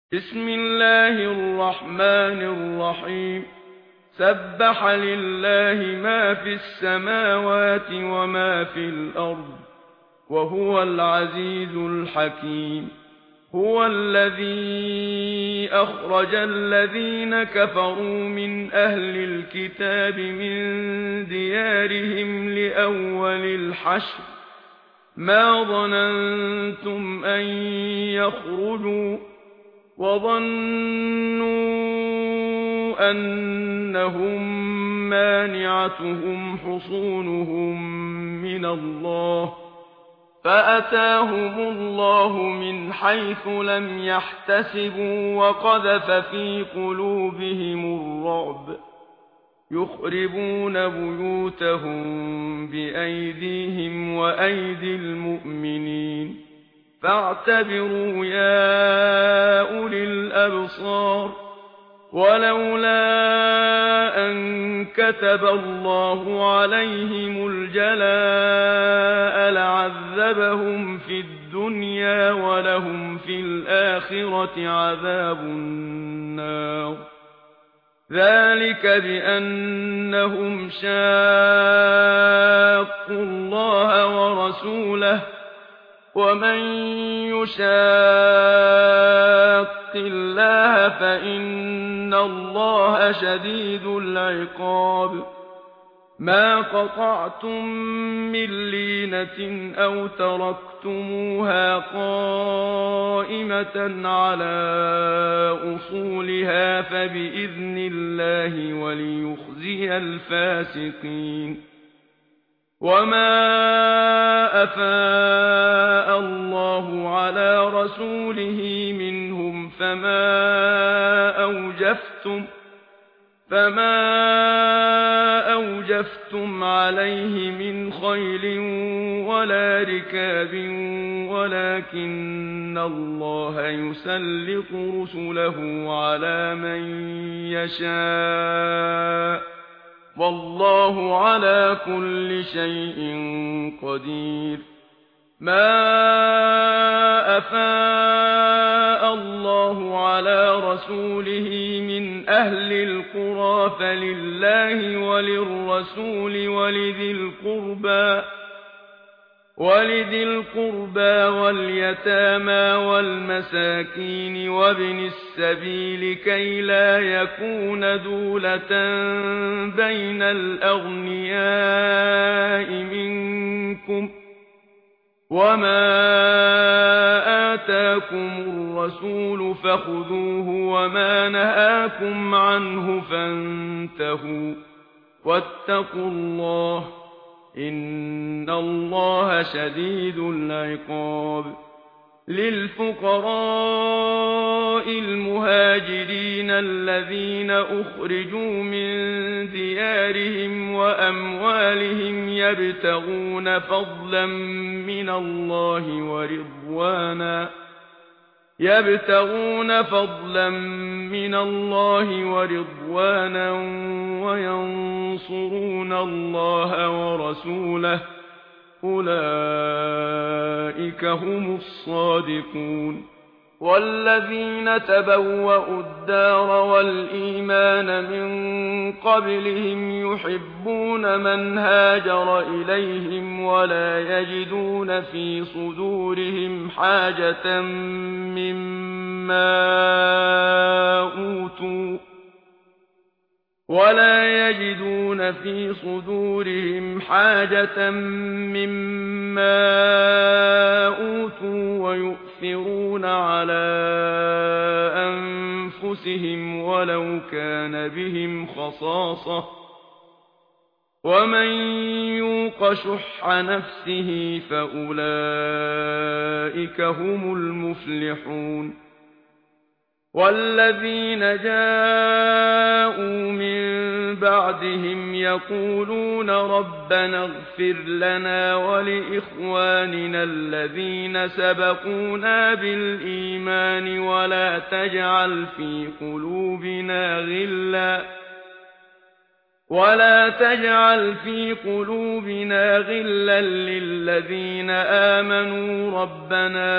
بسم الله الرحمن الرحيم. سبح لله ما في السماوات وما في الأرض وهو العزيز الحكيم. هو الذي أخرج الذين كفروا من أهل الكتاب من ديارهم لأول الحشر ما ظننتم أن يخرجوا وظنوا أنهم مانعتهم حصونهم من الله فأتاهم الله من حيث لم يحتسبوا وقذف في قلوبهم الرعب يخربون بيوتهم بأيديهم وأيدي المؤمنين فاعتبروا يا أولي الأبصار. ولولا أن كتب الله عليهم الجلاء لعذبهم في الدنيا ولهم في الآخرة عذاب النار. ذلك بأنهم شاقوا الله ورسوله ومن يشاق الله فإن الله شديد العقاب. ما قطعتم من لينة أو تركتموها قائمة على أصولها فبإذن الله وليخزي الفاسقين. وما أفاء الله على رسوله منهم فما أوجفتم عليه من خيل ولا ركاب ولكن الله يسلط رسله على من يشاء والله على كل شيء قدير. ما أفاء الله على رسوله من أهل القرى فلله وللرسول ولذي القربى واليتامى والمساكين وابن السبيل كي لا يكون دولة بين الأغنياء منكم. وما آتاكم الرسول فخذوه وما نهاكم عنه فانتهوا واتقوا الله إن الله شديد العقاب. للفقراء المهاجرين الذين أخرجوا من ديارهم وأموالهم يبتغون فضلا من الله ورضوانا وينصرون الله ورسوله أولئك هم الصادقون. والذين تبوأوا الدار والإيمان من قبلهم يحبون من هاجر إليهم ولا يجدون في صدورهم حاجة مما أوتوا ويؤثرون على أنفسهم ولو كان بهم خصاصة ومن يوق شح نفسه فأولئك هم المفلحون. والذين جاءوا من بعدهم يقولون ربنا اغفر لنا ولإخواننا الذين سبقونا بالإيمان ولا تجعل في ولا تجعل في قلوبنا غلا للذين آمنوا ربنا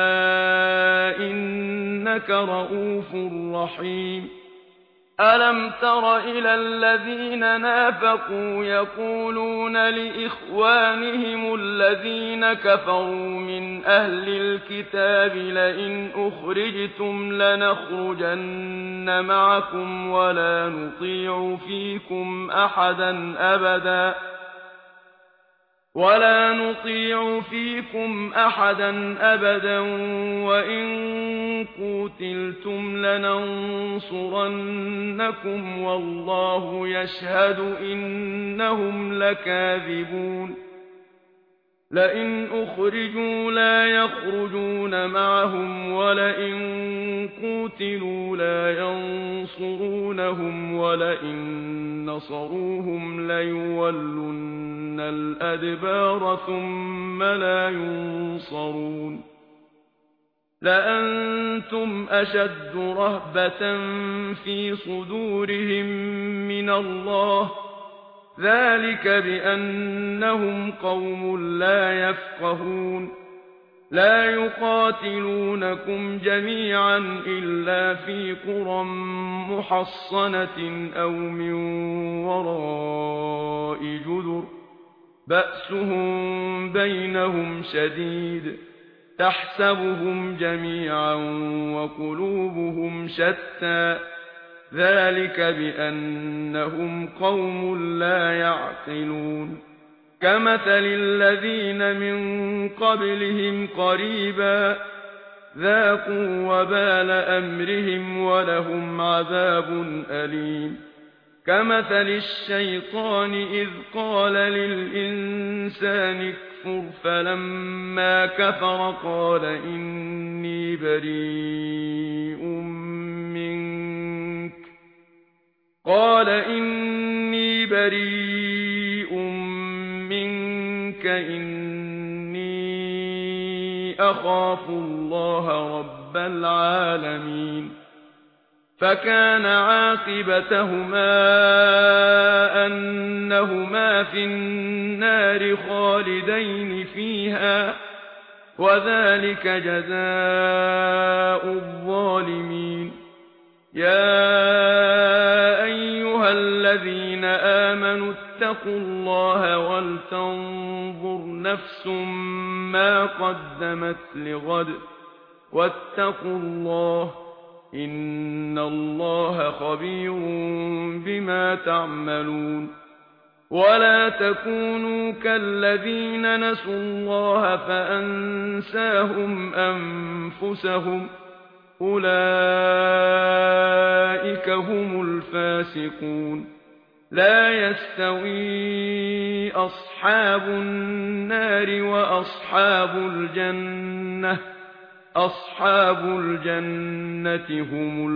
إنك رؤوف رحيم ألم تر إلى الذين نافقوا يقولون لإخوانهم الذين كفروا من أهل الكتاب لئن أخرجتم لنخرجن معكم ولا نطيع فيكم أحدا أبدا وإن قوتلتم لننصرنكم والله يشهد إنهم لكاذبون لئن أخرجوا لا يخرجون معهم ولئن قوتلوا لا ينصرونهم ولئن نصروهم ليولن الأدبار ثم لا ينصرون لأنتم أشد رهبة في صدورهم من الله ذلك بأنهم قوم لا يفقهون لا يقاتلونكم جميعا إلا في قرى محصنة أو من وراء جدر بأسهم بينهم شديد تحسبهم جميعا وقلوبهم شتى ذلك بأنهم قوم لا يعقلون كمثل الذين من قبلهم قريبا ذاقوا وبال أمرهم ولهم عذاب أليم كمثل الشيطان إذ قال للإنسان اكفر فلما كفر قال إني بريء منك إني أخاف الله رب العالمين فكان عاقبتهما أنهما في النار خالدين فيها وذلك جزاء الظالمين يا أيها الذين آمنوا اتقوا الله ولتنظر نفس ما قدمت لغد واتقوا الله إن الله خبير بما تعملون ولا تكونوا كالذين نسوا الله فأنساهم أنفسهم أولئك هم الفاسقون لا يستوي أصحاب النار وأصحاب الجنة أصحاب الجنة هم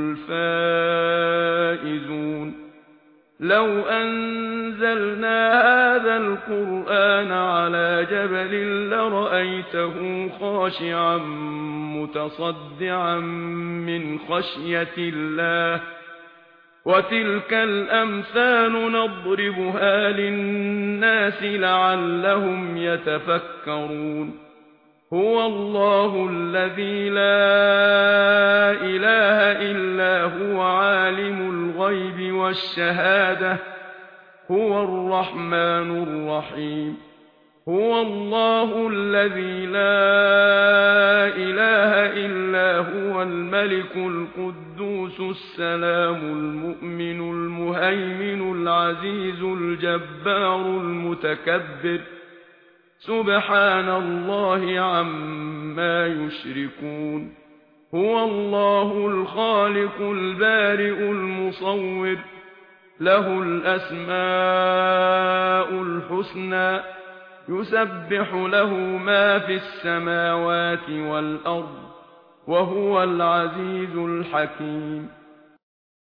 الفائزون لو أنزلنا هذا القرآن على جبل لرأيته خاشعا متصدعا من خشية الله وتلك الأمثال نضربها للناس لعلهم يتفكرون هو الله الذي لا إله إلا هو عالم الغيب والشهادة هو الرحمن الرحيم هو الله الذي لا إله إلا هو الملك القدوس السلام المؤمن المهيمن العزيز الجبار المتكبر سبحان الله عما يشركون هو الله الخالق البارئ المصور له الأسماء الحسنى يسبح له ما في السماوات والأرض وهو العزيز الحكيم